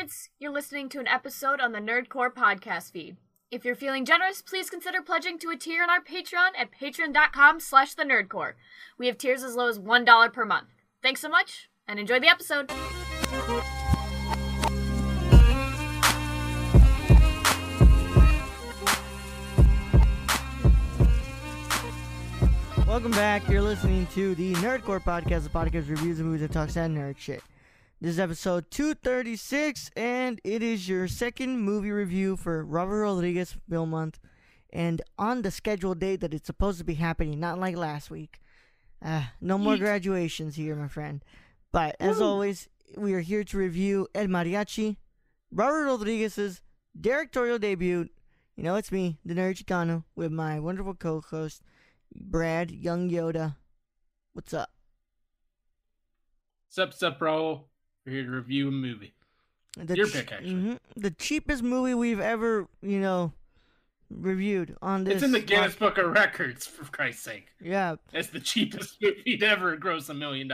nerds! You're listening to an episode on the Nerdcore podcast feed. If you're feeling generous, please consider pledging to a tier on our Patreon at patreon.com/thenerdcore. We have tiers as low as $1 per month. Thanks so much, and enjoy the episode! Welcome back. You're listening to the Nerdcore podcast, the podcast reviews of movies and talks that nerd shit. This is episode 236, and it is your second movie review for Robert Rodriguez Film Month, and on the scheduled date that it's supposed to be happening, not like last week. No more graduations here, my friend. But as always, we are here to review El Mariachi, Robert Rodriguez's directorial debut. You know, it's me, the Nerd Chicano, with my wonderful co-host, Brad Young Yoda. What's up? Sup, bro. We're here to review a movie. Your pick, actually. The cheapest movie we've ever, reviewed on this. It's in the Guinness Book of Records, for Christ's sake. Yeah. It's the cheapest movie to ever gross $1 million.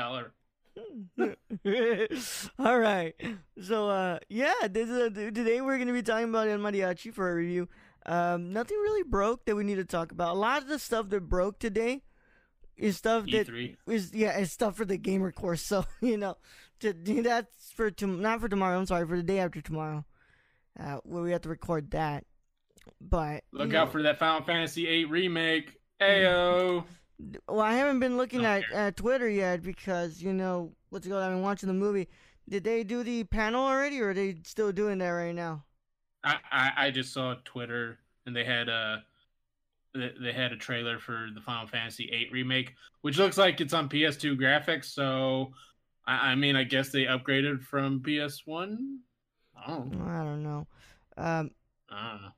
All right. So, today we're going to be talking about El Mariachi for a review. Nothing really broke that we need to talk about. A lot of the stuff that broke today is stuff E3. It's stuff for the gamer course. So, that's for not for tomorrow. I'm sorry, for the day after tomorrow, where we have to record that. But look out for that Final Fantasy VIII remake. Ayo. Well, I haven't been looking at Twitter yet because I've been watching the movie. Did they do the panel already, or are they still doing that right now? I just saw Twitter, and they had a trailer for the Final Fantasy VIII remake, which looks like it's on PS2 graphics. So, I guess they upgraded from PS1. I don't know. I don't know.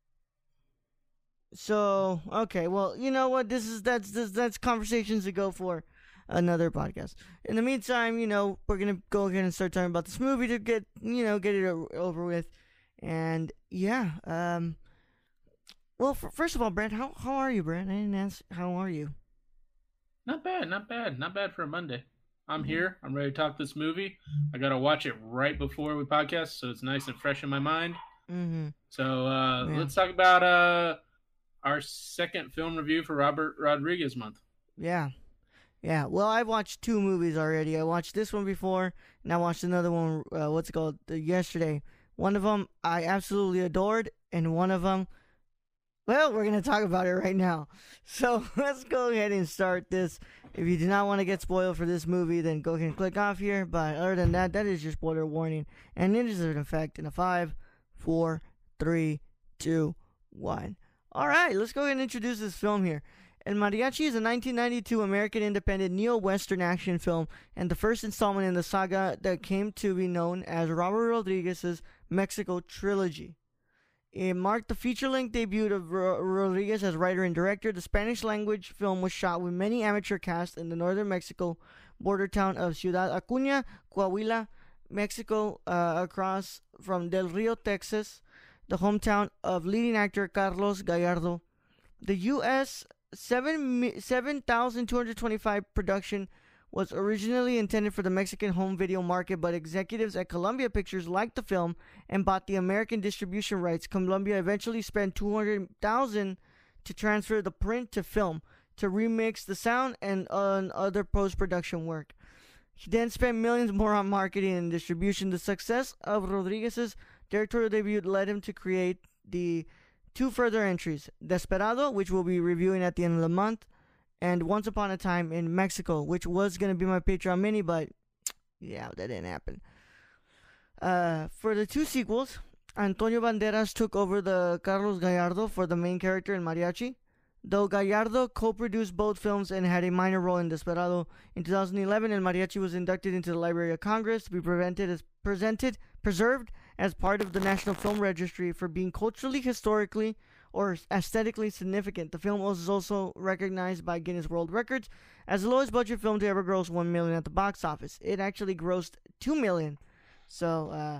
So, okay, well, you know what? That's conversations to go for another podcast. In the meantime, we're gonna go ahead and start talking about this movie to get it over with. And yeah, well, first of all, Brent, how are you, Brent? I didn't ask. How are you? Not bad for a Monday. I'm here. I'm ready to talk this movie. I gotta watch it right before we podcast, so it's nice and fresh in my mind. Mm-hmm. So let's talk about our second film review for Robert Rodriguez month. Yeah. Well, I've watched two movies already. I watched this one before, and I watched another one. Yesterday. One of them I absolutely adored, and one of them, well, we're going to talk about it right now. So let's go ahead and start this. If you do not want to get spoiled for this movie, then go ahead and click off here. But other than that, that is your spoiler warning. And it is in effect in a 5, 4, 3, 2, 1. All right, let's go ahead and introduce this film here. El Mariachi is a 1992 American independent neo-Western action film and the first installment in the saga that came to be known as Robert Rodriguez's Mexico trilogy. It marked the feature-length debut of Rodriguez as writer and director. The Spanish-language film was shot with many amateur casts in the northern Mexico border town of Ciudad Acuña, Coahuila, Mexico, across from Del Rio, Texas, the hometown of leading actor Carlos Gallardo. The U.S. 7,225 production was originally intended for the Mexican home video market, but executives at Columbia Pictures liked the film and bought the American distribution rights. Columbia eventually spent $200,000 to transfer the print to film, to remix the sound and on other post-production work. He then spent millions more on marketing and distribution. The success of Rodriguez's directorial debut led him to create the two further entries, Desperado, which we'll be reviewing at the end of the month, and Once Upon a Time in Mexico, which was going to be my Patreon mini, but yeah, that didn't happen. For the two sequels, Antonio Banderas took over the Carlos Gallardo for the main character in Mariachi. Though Gallardo co-produced both films and had a minor role in Desperado, in 2011, El Mariachi was inducted into the Library of Congress to be preserved as part of the National Film Registry for being culturally, historically, or aesthetically significant. The film was also recognized by Guinness World Records as the lowest budget film to ever gross $1 million at the box office. It actually grossed $2 million. So,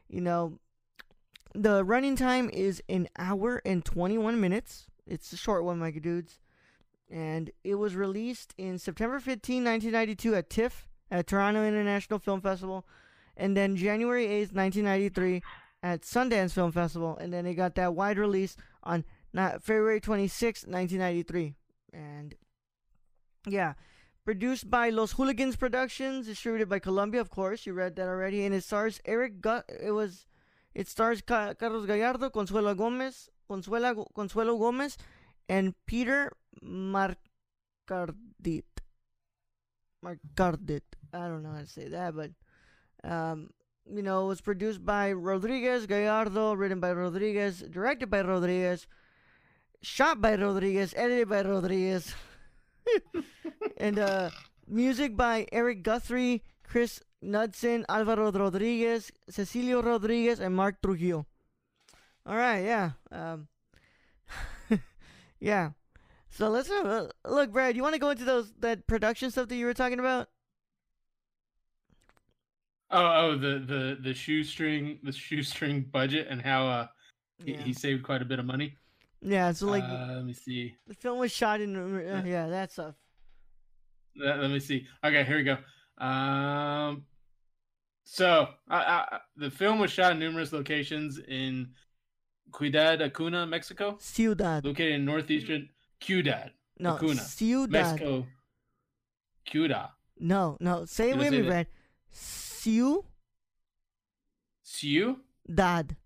the running time is 1 hour and 21 minutes. It's a short one, my dudes. And it was released in September 15, 1992 at TIFF, at Toronto International Film Festival. And then January 8th, 1993 at Sundance Film Festival. And then it got that wide release on February 26th, 1993. And yeah, produced by Los Hooligans Productions, distributed by Columbia, of course. You read that already. And it stars It stars Carlos Gallardo, Consuelo Gomez, and Peter Marcardit. I don't know how to say that, but it was produced by Rodriguez, Gallardo, written by Rodriguez, directed by Rodriguez, shot by Rodriguez, edited by Rodriguez, and music by Eric Guthrie, Chris Knudsen, Alvaro Rodriguez, Cecilio Rodriguez, and Mark Trujillo. All right, yeah. Yeah. So let's have a look, Brad. You want to go into that production stuff that you were talking about? The shoestring budget and how he saved quite a bit of money. Yeah. So like, let me see. The film was shot in that stuff. Let me see. Okay, here we go. So the film was shot in numerous locations in Ciudad Acuna, Mexico. Ciudad. Located in northeastern Ciudad. No, Acuna, Ciudad. Mexico. Ciudad. No. Say it with me, Brad. Dad.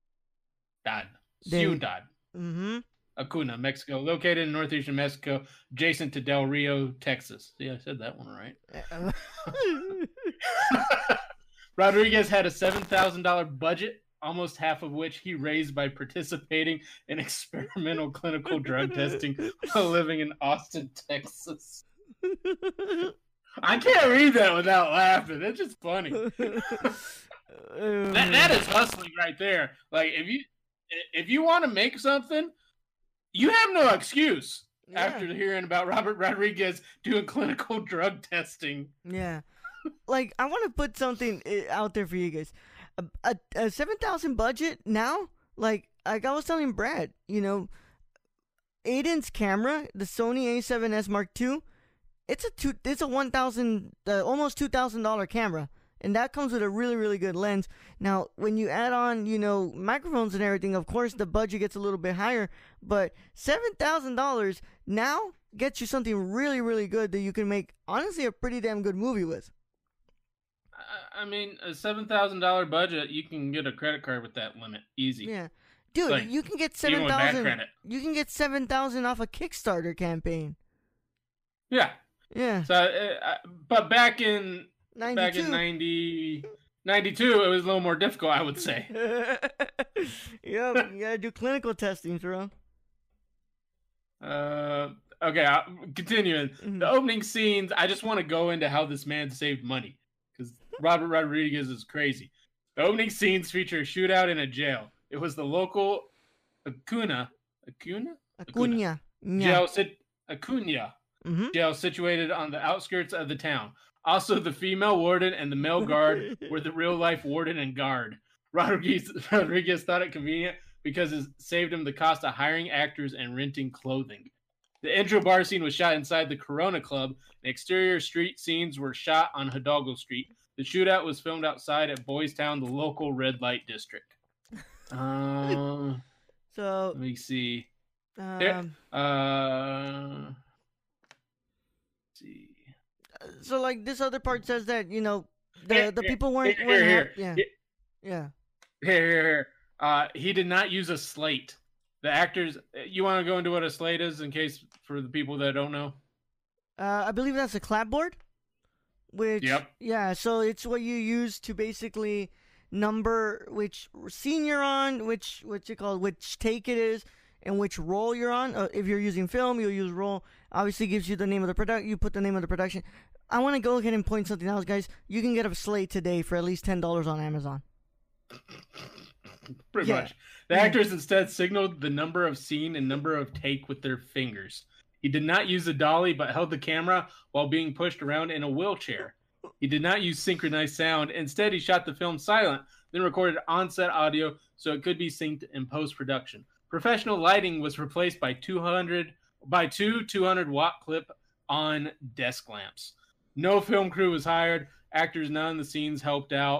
Ciudad. Mm-hmm. Acuna, Mexico. Located in northeastern Mexico, adjacent to Del Rio, Texas. See, I said that one right. Rodriguez had a $7,000 budget, almost half of which he raised by participating in experimental clinical drug testing while living in Austin, Texas. I can't read that without laughing. It's just funny. That is hustling right there. Like if you want to make something, you have no excuse after hearing about Robert Rodriguez doing clinical drug testing. Yeah. Like, I want to put something out there for you guys. A $7,000 budget now, like I was telling Brad, Aiden's camera, the Sony A7S Mark II, it's a $1,000, almost $2,000 camera. And that comes with a really, really good lens. Now, when you add on, microphones and everything, of course, the budget gets a little bit higher. But $7,000 now gets you something really, really good that you can make, honestly, a pretty damn good movie with. I mean, a $7,000 budget, you can get a credit card with that limit. Easy. Yeah. Dude, you can get $7,000. You can get $7,000 off a Kickstarter campaign. Yeah. Yeah. So, but back in 92, it was a little more difficult, I would say. Yep, you gotta do clinical testing, bro. Okay, continuing. Mm-hmm. The opening scenes, I just want to go into how this man saved money, because Robert Rodriguez is crazy. The opening scenes feature a shootout in a jail. It was the local Acuna jail, jail situated on the outskirts of the town. Also, the female warden and the male guard were the real-life warden and guard. Rodriguez thought it convenient because it saved him the cost of hiring actors and renting clothing. The intro bar scene was shot inside the Corona Club. The exterior street scenes were shot on Hidalgo Street. The shootout was filmed outside at Boys Town, the local red light district. So let me see. See. So, like, this other part says that, the people weren't happy. Yeah. Here. He did not use a slate. The actors, you want to go into what a slate is in case for the people that don't know? I believe that's a clapboard. Yeah, so it's what you use to basically number which scene you're on, which take it is, and which roll you're on. If you're using film, you'll use roll. Obviously gives you the name of the production. You put the name of the production. I want to go ahead and point something out, guys. You can get a slate today for at least $10 on Amazon. Pretty much. The actors instead signaled the number of scene and number of take with their fingers. He did not use a dolly, but held the camera while being pushed around in a wheelchair. He did not use synchronized sound. Instead, he shot the film silent, then recorded on-set audio so it could be synced in post-production. Professional lighting was replaced by two 200-watt clip-on desk lamps. No film crew was hired. Actors none in the scenes helped out.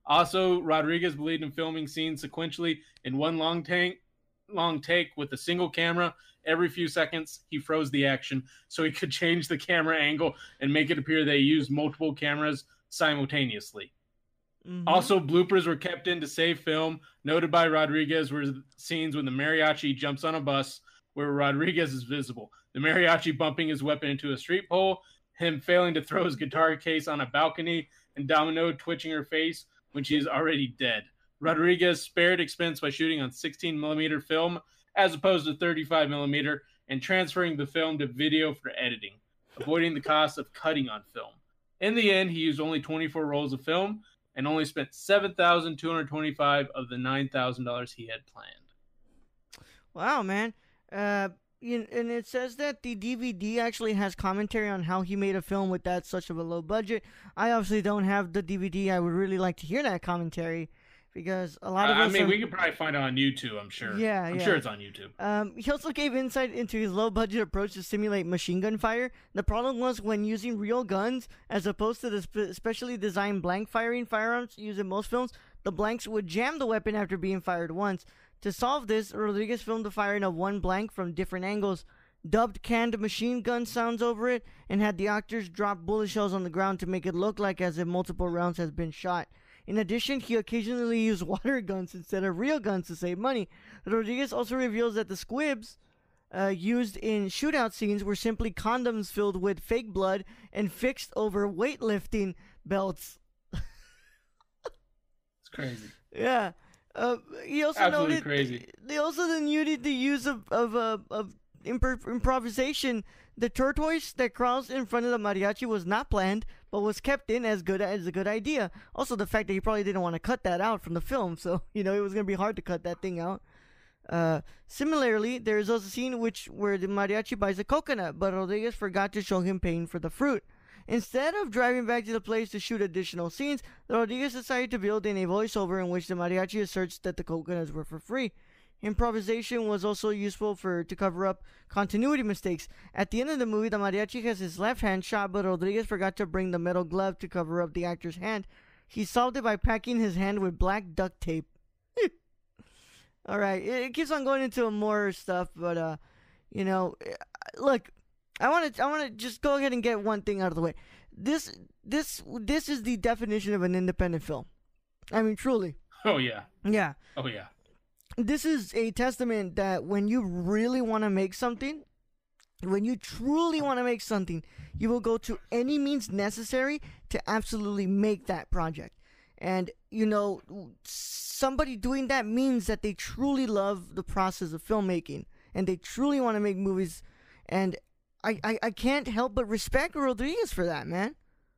Also, Rodriguez believed in filming scenes sequentially in one long take with a single camera. Every few seconds, he froze the action so he could change the camera angle and make it appear they used multiple cameras simultaneously. Mm-hmm. Also, bloopers were kept in to save film. Noted by Rodriguez were scenes when the mariachi jumps on a bus where Rodriguez is visible. The mariachi bumping his weapon into a street pole, him failing to throw his guitar case on a balcony, and Domino twitching her face when she is already dead. Rodriguez spared expense by shooting on 16mm film as opposed to 35mm and transferring the film to video for editing, avoiding the cost of cutting on film. In the end, he used only 24 rolls of film and only spent $7,225 of the $9,000 he had planned. Wow, man. And it says that the DVD actually has commentary on how he made a film with that such of a low budget. I obviously don't have the DVD. I would really like to hear that commentary because a lot of us... we could probably find it on YouTube, I'm sure. Yeah, I'm sure it's on YouTube. He also gave insight into his low-budget approach to simulate machine gun fire. The problem was when using real guns, as opposed to the specially designed blank-firing firearms used in most films, the blanks would jam the weapon after being fired once. To solve this, Rodriguez filmed the firing of one blank from different angles, dubbed canned machine gun sounds over it, and had the actors drop bullet shells on the ground to make it look like as if multiple rounds has been shot. In addition, he occasionally used water guns instead of real guns to save money. Rodriguez also reveals that the squibs used in shootout scenes were simply condoms filled with fake blood and fixed over weightlifting belts. It's crazy. Yeah. He also absolutely noted crazy. They also then noted the use of improvisation. The tortoise that crawls in front of the mariachi was not planned, but was kept in as a good idea. Also, the fact that he probably didn't want to cut that out from the film, so it was gonna be hard to cut that thing out. Similarly, there is also a scene where the mariachi buys a coconut, but Rodriguez forgot to show him paying for the fruit. Instead of driving back to the place to shoot additional scenes, Rodriguez decided to build in a voiceover in which the mariachi asserts that the coconuts were for free. Improvisation was also useful to cover up continuity mistakes. At the end of the movie, the mariachi has his left hand shot, but Rodriguez forgot to bring the metal glove to cover up the actor's hand. He solved it by packing his hand with black duct tape. Alright, it keeps on going into more stuff, but, look, I want to just go ahead and get one thing out of the way. This is the definition of an independent film. I mean, truly. Oh, yeah. Yeah. Oh, yeah. This is a testament that when you really want to make something, when you truly want to make something, you will go to any means necessary to absolutely make that project. And, somebody doing that means that they truly love the process of filmmaking and they truly want to make movies. And I can't help but respect Rodriguez for that, man.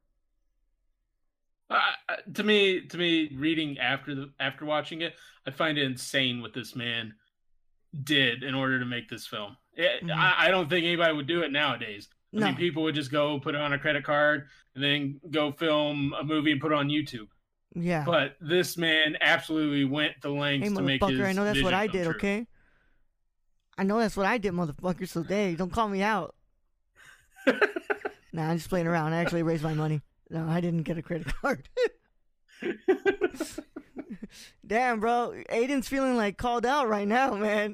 To me, reading after watching it, I find it insane what this man did in order to make this film. I don't think anybody would do it nowadays. I mean, people would just go put it on a credit card and then go film a movie and put it on YouTube. Yeah. But this man absolutely went the lengths to make his I know that's what I did, true. Okay? I know that's what I did, motherfucker, so hey, don't call me out. Nah, I'm just playing around. I actually raised my money. No, I didn't get a credit card. Damn, bro. Aiden's feeling like called out right now, man.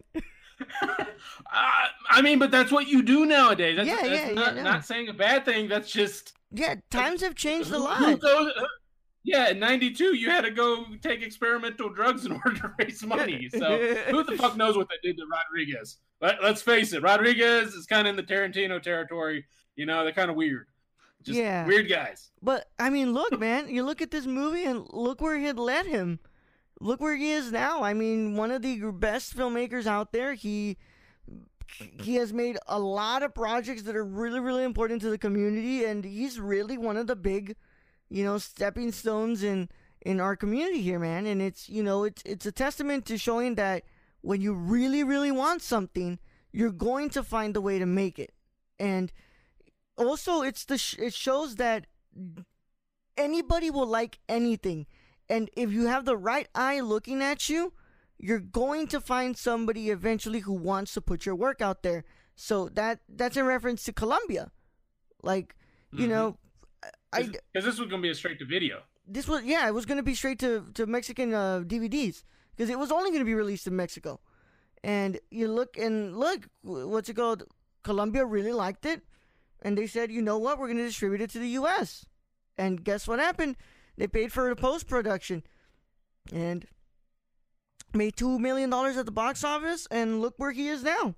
I mean, but that's what you do nowadays. That's not saying a bad thing. That's just... Yeah, times have changed a lot. Yeah, in 92, you had to go take experimental drugs in order to raise money. So who the fuck knows what they did to Rodriguez? Let's face it, Rodriguez is kind of in the Tarantino territory. They're kind of weird. Just weird guys. But, I mean, look, man. You look at this movie and look where it led him. Look where he is now. I mean, one of the best filmmakers out there. He has made a lot of projects that are really, really important to the community. And he's really one of the big, stepping stones in our community here, man. And it's a testament to showing that when you really, really want something, you're going to find a way to make it. And also, it shows that anybody will like anything. And if you have the right eye looking at you, you're going to find somebody eventually who wants to put your work out there. So that's in reference to Columbia. Like, because this was going to be a straight to video. this was it was going to be straight to Mexican DVDs because it was only going to be released in Mexico. And you look, what's it called? Colombia really liked it, and they said, you know what, we're going to distribute it to the U.S. And guess what happened? They paid for the post-production and made $2 million at the box office, and look where he is now.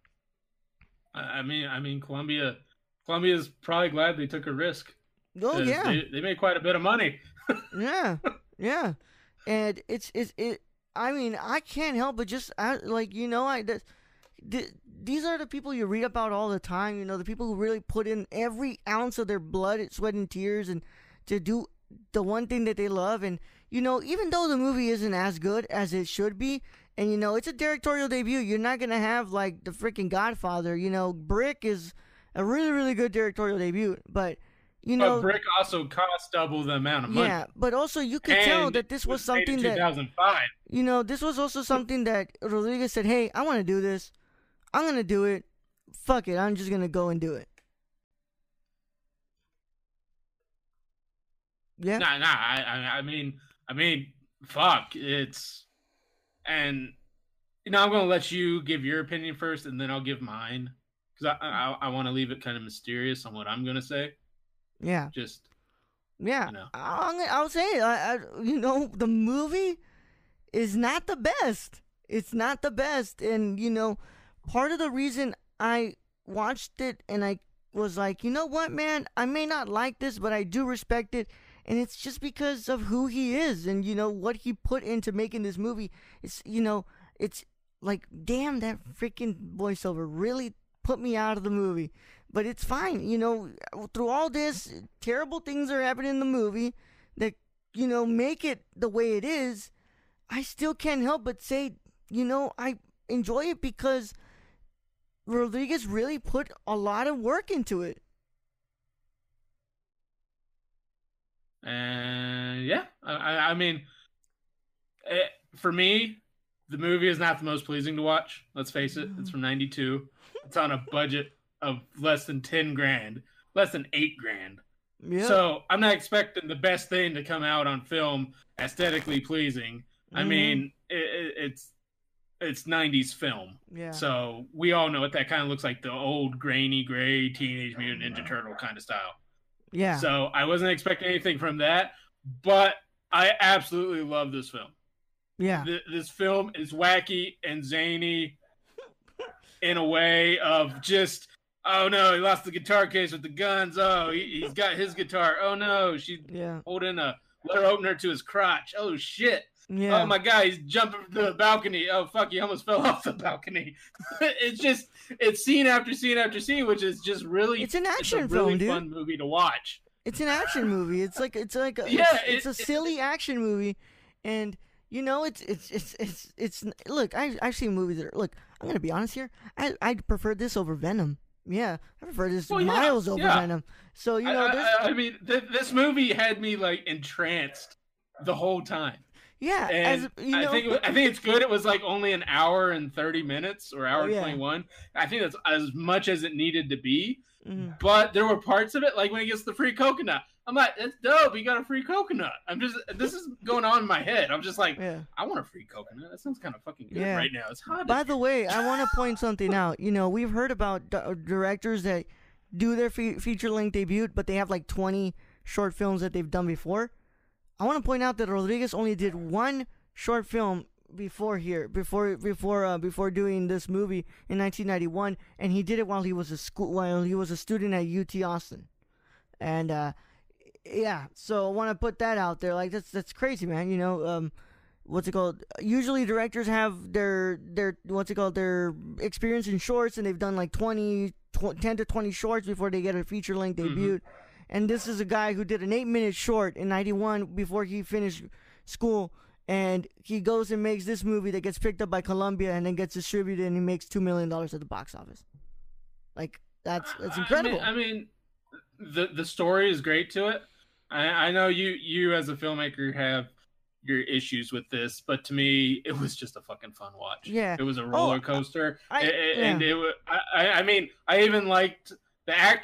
I mean, Colombia's probably glad they took a risk. Oh yeah, they made quite a bit of money. yeah, and I mean, I can't help but just these are the people you read about all the time. You know, the people who really put in every ounce of their blood, sweat, and tears, and to do the one thing that they love. And you know, even though the movie isn't as good as it should be, and you know, it's a directorial debut, you're not gonna have like the freaking Godfather. You know, Brick is a really, really good directorial debut, but you know, but Brick also cost double the amount of money. Yeah, but also you could tell that this was something that 2005. You know, this was also something that Rodriguez said, "Hey, I want to do this. I'm gonna do it. Fuck it, I'm just gonna go and do it." Yeah. Nah. I mean, fuck. And you know, I'm gonna let you give your opinion first, and then I'll give mine because I want to leave it kind of mysterious on what I'm gonna say. Yeah. Just. Yeah. You know. I'll say it. You know, the movie is not the best. It's not the best, and you know, part of the reason I watched it and I was like, you know what, man, I may not like this, but I do respect it. And it's just because of who he is and, you know, what he put into making this movie. It's, you know, it's like, damn, that freaking voiceover really put me out of the movie. But it's fine. You know, through all this, terrible things are happening in the movie that, you know, make it the way it is. I still can't help but say, you know, I enjoy it because Rodriguez really put a lot of work into it. And yeah, I mean, for me, the movie is not the most pleasing to watch. Let's face it. It's from 92. It's on a budget of less than 10 grand, less than 8 grand. Yeah. So I'm not expecting the best thing to come out on film aesthetically pleasing. I mean, it's 90s film. Yeah. So we all know what that kind of looks like, the old grainy gray Teenage Mutant Ninja Turtle kind of style. Yeah. So I wasn't expecting anything from that, but I absolutely love this film. Yeah. This film is wacky and zany in a way of just, oh no, he lost the guitar case with the guns. Oh, he's got his guitar. Oh no, she's holding a letter opener to his crotch. Oh shit. Yeah. Oh my God, he's jumping to the balcony. Oh fuck, he almost fell off the balcony. It's scene after scene after scene, which is just really. It's an action film, really dude. Fun movie to watch. It's an action movie. It's like it's a silly action movie, and you know it's. Look, I've seen movies that are. Look, I'm gonna be honest here. I prefer this over Venom. Yeah, I prefer this miles over Venom. So you know, I mean, this movie had me like entranced the whole time. Yeah, and I think it's good. It was like only an hour and 30 minutes or hour 21. I think that's as much as it needed to be. Mm-hmm. But there were parts of it, like when he gets the free coconut. I'm like, that's dope. He got a free coconut. This is going on in my head. I'm just like, I want a free coconut. That sounds kind of fucking good right now. It's hot. By the way, I want to point something out. You know, we've heard about directors that do their feature-length debut, but they have like 20 short films that they've done before. I want to point out that Rodriguez only did one short film before doing this movie in 1991, and he did it while he was a student at UT Austin, and so I want to put that out there. Like that's crazy, man. You know, what's it called? Usually directors have their their experience in shorts, and they've done like 10 to 20 shorts before they get a feature length debut. And this is a guy who did an 8-minute short in 91 before he finished school. And he goes and makes this movie that gets picked up by Columbia and then gets distributed, and he makes $2 million at the box office. Like, that's incredible. I mean, the story is great to it. I know you as a filmmaker have your issues with this, but to me, it was just a fucking fun watch. Yeah. It was a roller coaster. I mean, I even liked the actors.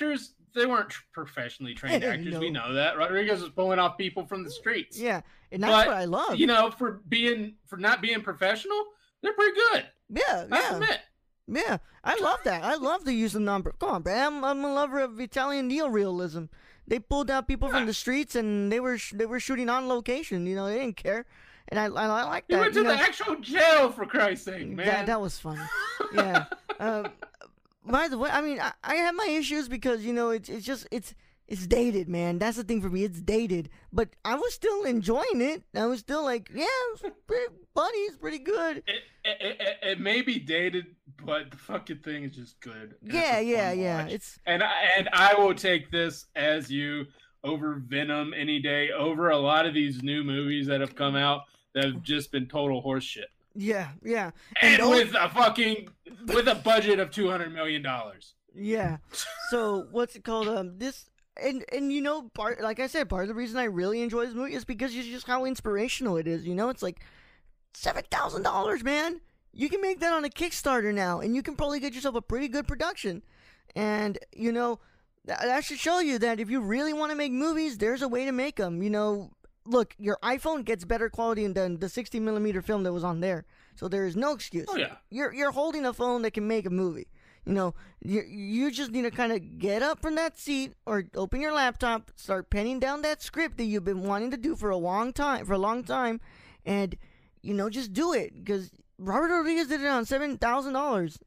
they weren't professionally trained actors. No. We know that. Rodriguez was pulling off people from the streets. Yeah, and that's what I love. You know, for not being professional, they're pretty good. Yeah, I admit. Yeah, I love that. I love the use of number. Come on, man. I'm a lover of Italian neorealism. They pulled out people from the streets, and they were shooting on location. You know, they didn't care, and I like that. He went to the actual jail, for Christ's sake, man. That was funny. Yeah. By the way, I mean I have my issues because you know it's dated, man. That's the thing for me. It's dated, but I was still enjoying it. I was still like, yeah, it's funny. It's pretty good. It may be dated, but the fucking thing is just good. Yeah. Watch. It's and I will take this as you over Venom any day, over a lot of these new movies that have come out that have just been total horseshit. Yeah. And with a budget of $200 million. Yeah. So what's it called? This and you know, like I said, part of the reason I really enjoy this movie is because it's just how inspirational it is. You know, it's like $7,000, man. You can make that on a Kickstarter now, and you can probably get yourself a pretty good production. And you know, that should show you that if you really want to make movies, there's a way to make them. You know. Look, your iPhone gets better quality than the 60mm film that was on there, so there is no excuse. Oh yeah, you're holding a phone that can make a movie. You know, you just need to kind of get up from that seat or open your laptop, start penning down that script that you've been wanting to do for a long time, and you know, just do it because Robert Rodriguez did it on $7,000,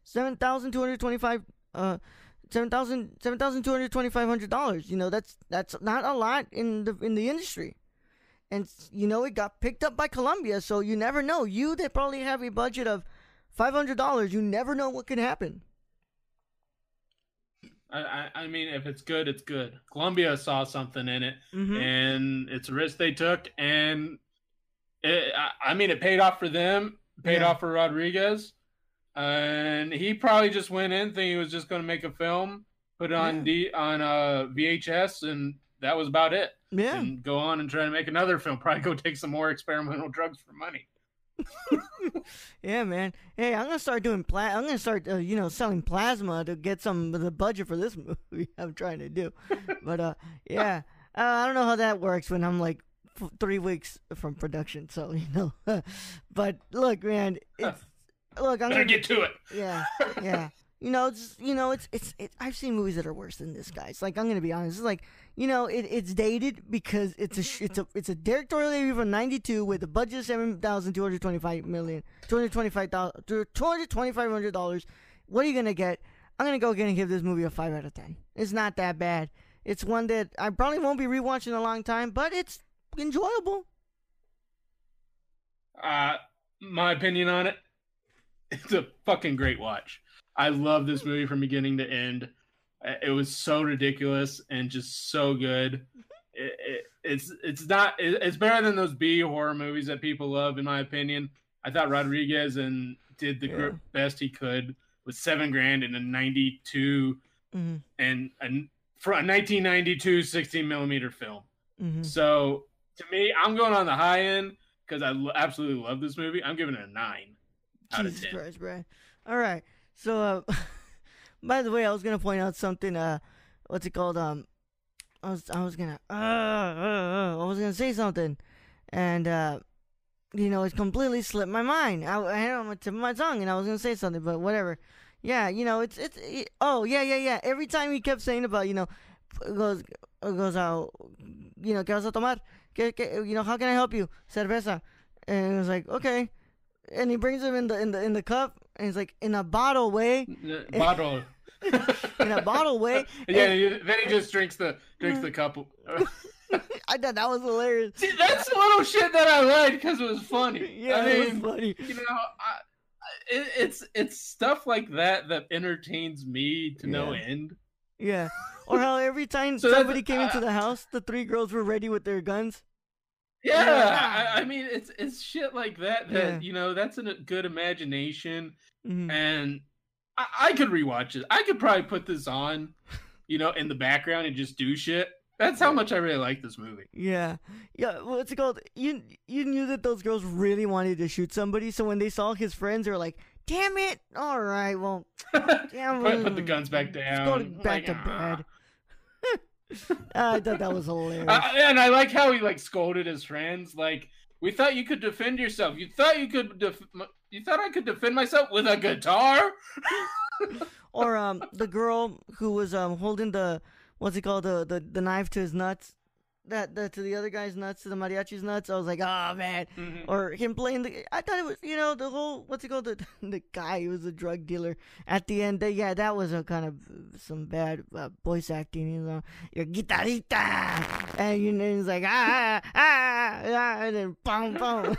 $7,225. You know, that's not a lot in the industry. And, you know, it got picked up by Columbia, so you never know. You that probably have a budget of $500, you never know what could happen. I mean, if it's good, it's good. Columbia saw something in it, and it's a risk they took, and it paid off for them, paid off for Rodriguez, and he probably just went in thinking he was just going to make a film, put it on VHS, and that was about it. Yeah. And go on and try to make another film. Probably go take some more experimental drugs for money. Yeah, man. Hey, I'm gonna start doing I'm gonna start, selling plasma to get some of the budget for this movie I'm trying to do. But yeah, I don't know how that works when I'm like 3 weeks from production. So you know, but look, man, I'm gonna get to it. Yeah. It's I've seen movies that are worse than this, guys. Like, I'm gonna be honest. It's like, you know, it's dated because it's a directorial debut from '92 with a budget of $2,225,000. What are you gonna get? I'm gonna go and give this movie a 5 out of 10. It's not that bad. It's one that I probably won't be rewatching in a long time, but it's enjoyable. My opinion on it, it's a fucking great watch. I love this movie from beginning to end. It was so ridiculous and just so good. It's better than those B horror movies that people love, in my opinion. I thought Rodriguez did the best he could with $7,000 in a 92 and for a 1992 16mm film. So to me, I'm going on the high end because I absolutely love this movie. I'm giving it a 9 out of 10. Jesus Christ, bro. All right. So, by the way, I was gonna point out something. What's it called? I was gonna say something, and it completely slipped my mind. I had it on the tip of my tongue, and I was gonna say something, but whatever. Yeah, oh yeah. Every time he kept saying about, it goes out, ¿qué vas a tomar? How can I help you? Cerveza. And it was like, okay. And he brings him in the cup, and he's like, in a bottle way. Bottle. In a bottle way. Yeah, then he just drinks the cup. I thought that was hilarious. See, that's the little shit that I liked because it was funny. Yeah, it was funny. It's stuff like that entertains me to no end. Yeah. Or how every time somebody came into the house, the 3 girls were ready with their guns. Yeah, I mean, it's shit like that that's a good imagination, and I could rewatch it. I could probably put this on, in the background and just do shit. That's how much I really like this movie. Yeah. What's it called? You knew that those girls really wanted to shoot somebody, so when they saw his friends, they were like, "Damn it! All right, well, put the guns back down. Let's go back to bed." I thought that was hilarious. And I like how he like scolded his friends. Like, we thought you could defend yourself. You thought you could you thought I could defend myself with a guitar? Or the girl who was holding the what's it called, the knife to his nuts, that to the other guy's nuts, to the mariachi's nuts. I was like, oh man. Mhm. Or him playing I thought it was, the whole, what's it called, the guy who was a drug dealer at the end. Yeah, that was a kind of some bad voice acting. Your guitarita, and he's like and then boom boom.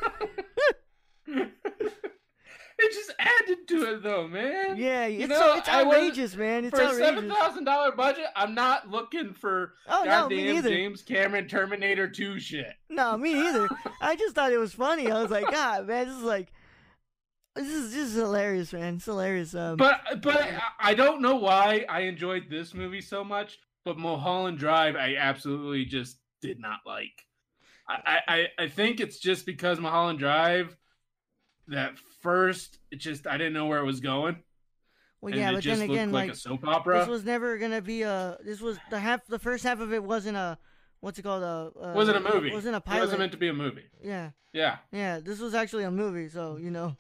It just added to it, though, man. Yeah, it's outrageous, man. It's for outrageous. a $7,000 budget, I'm not looking for No, me goddamn neither. James Cameron Terminator 2 shit. No, me either. I just thought it was funny. I was like, God, man, this is just hilarious, man. It's hilarious. But I don't know why I enjoyed this movie so much, but Mulholland Drive I absolutely just did not like. I think it's just because Mulholland Drive, that first, I didn't know where it was going. Well, and yeah, it but just then looked again, like a soap opera. this was never gonna be this was the first half of it wasn't a, what's it called, wasn't a movie. It wasn't a It pilot. wasn't meant to be a movie. Yeah. Yeah. Yeah, this was actually a movie, so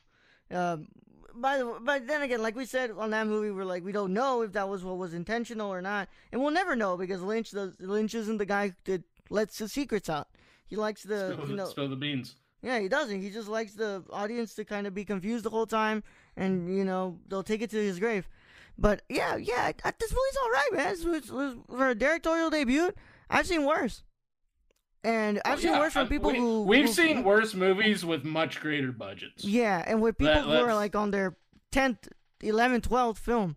but then again, like we said on that movie, we're like, we don't know if that was what was intentional or not, and we'll never know because Lynch isn't the guy that lets the secrets out. He likes the Spill the beans. Yeah, he doesn't. He just likes the audience to kind of be confused the whole time, and they'll take it to his grave. But yeah, this movie's all right, man. It's for a directorial debut, I've seen worse. And I've seen worse from people who... We've seen worse movies with much greater budgets. Yeah, and with people who are like on their 10th, 11th, 12th film.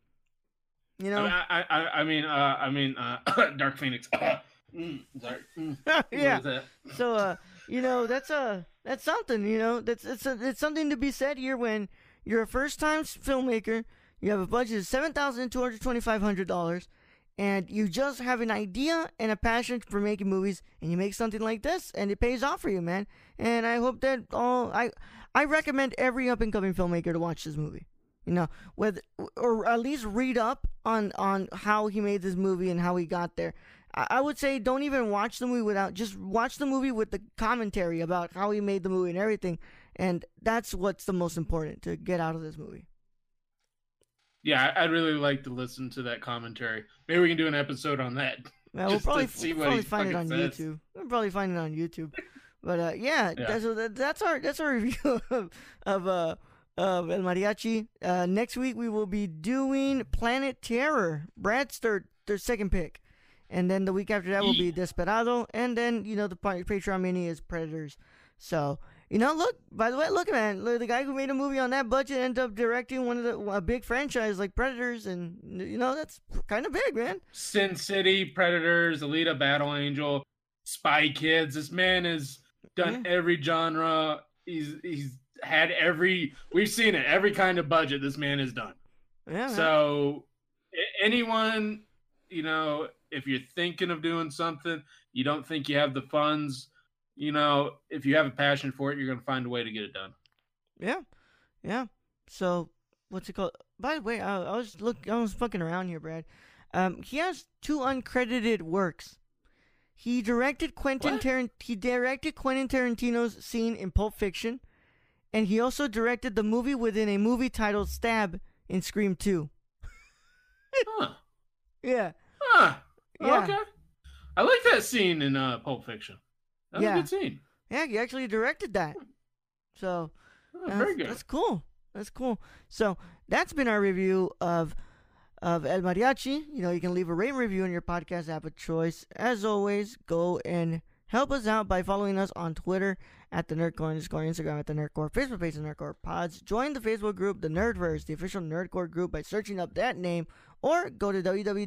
I mean, Dark Phoenix. Sorry. Yeah. So, that's something, it's something to be said here when you're a first-time filmmaker, you have a budget of $7,200 to $2,500, and you just have an idea and a passion for making movies, and you make something like this, and it pays off for you, man. And I hope that I recommend every up-and-coming filmmaker to watch this movie. Or at least read up on how he made this movie and how he got there. I would say don't even watch the movie just watch the movie with the commentary about how he made the movie and everything. And that's what's the most important to get out of this movie. Yeah, I'd really like to listen to that commentary. Maybe we can do an episode on that. Yeah, we'll probably find it on YouTube. We'll probably find it on YouTube. But that's our review of El Mariachi. Next week we will be doing Planet Terror. Brad's their second pick. And then the week after that will be Desperado. And then, the Patreon mini is Predators. So, by the way, man, the guy who made a movie on that budget ended up directing a big franchise like Predators. And, that's kind of big, man. Sin City, Predators, Alita, Battle Angel, Spy Kids. This man has done every genre. He's had we've seen it, every kind of budget this man has done. Yeah. So, anyone, if you're thinking of doing something, you don't think you have the funds, if you have a passion for it, you're going to find a way to get it done. Yeah. So, what's it called? By the way, I was fucking around here, Brad. He has 2 uncredited works. He directed Quentin Tarantino's scene in Pulp Fiction, and he also directed the movie within a movie titled Stab in Scream 2. Huh. Yeah. Huh. Yeah. Okay. I like that scene in Pulp Fiction. That was a good scene. Yeah, he actually directed that. So, very good. That's cool. So, that's been our review of El Mariachi. You can leave a rating review on your podcast app of choice. As always, go and help us out by following us on Twitter at the Nerdcore _, Instagram at the Nerdcore, Facebook page the Nerdcore Pods. Join the Facebook group, the Nerdverse, the official Nerdcore group, by searching up that name, or go to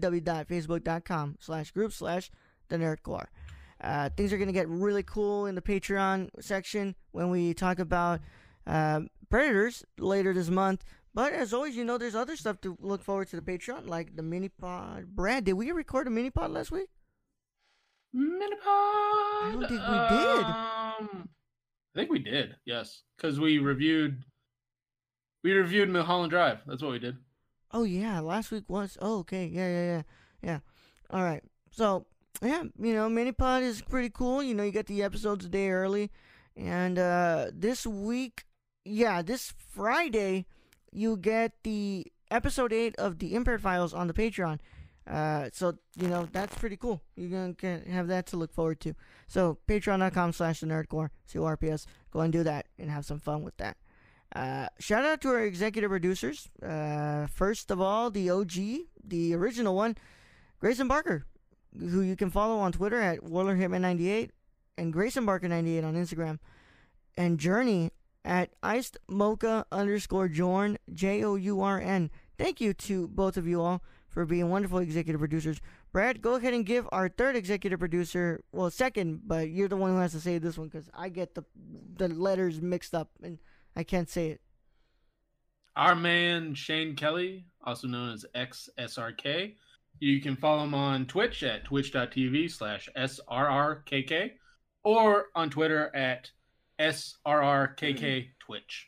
www.facebook.com/group/the Nerdcore. Things are going to get really cool in the Patreon section when we talk about Predators later this month. But as always, there's other stuff to look forward to the Patreon, like the mini pod. Brad, did we record a mini pod last week? Minipod. I don't think we did. I think we did. Yes, because we reviewed Mulholland Drive. That's what we did. Oh yeah, last week was. Oh okay, yeah. All right. So yeah, Minipod is pretty cool. You get the episodes a day early, and this week, this Friday, you get the episode 8 of the Impaired Files on the Patreon. So that's pretty cool. You're gonna have that to look forward to. So patreon.com/thenerdcore, CORPS. Go and do that and have some fun with that. Shout out to our executive producers. First of all, the OG, the original one, Grayson Barker, who you can follow on Twitter at WarlordHitman98 and GraysonBarker98 on Instagram, and Journey at icedmocha_Jorn, JOURN. Thank you to both of you all for being wonderful executive producers. Brad, go ahead and give our third executive producer, well, second, but you're the one who has to say this one because I get the letters mixed up and I can't say it. Our man Shane Kelly, also known as XSRK. You can follow him on Twitch at twitch.tv/SRRKK or on Twitter at SRRKKTwitch.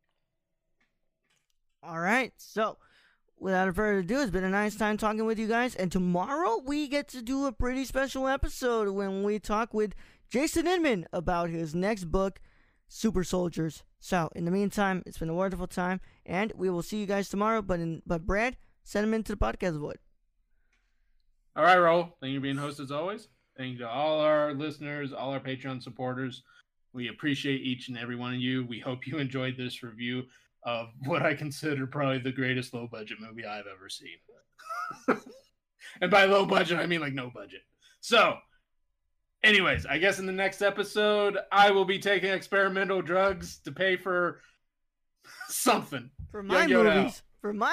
All right, so without further ado, it's been a nice time talking with you guys. And tomorrow we get to do a pretty special episode when we talk with Jason Inman about his next book, Super Soldiers. So in the meantime, it's been a wonderful time, and we will see you guys tomorrow. But Brad, send him into the podcast void. All right, Raul. Thank you for being host as always. Thank you to all our listeners, all our Patreon supporters. We appreciate each and every one of you. We hope you enjoyed this review of what I consider probably the greatest low-budget movie I've ever seen. And by low budget, I mean like no budget. So, anyways, I guess in the next episode, I will be taking experimental drugs to pay for something. For my movies. For my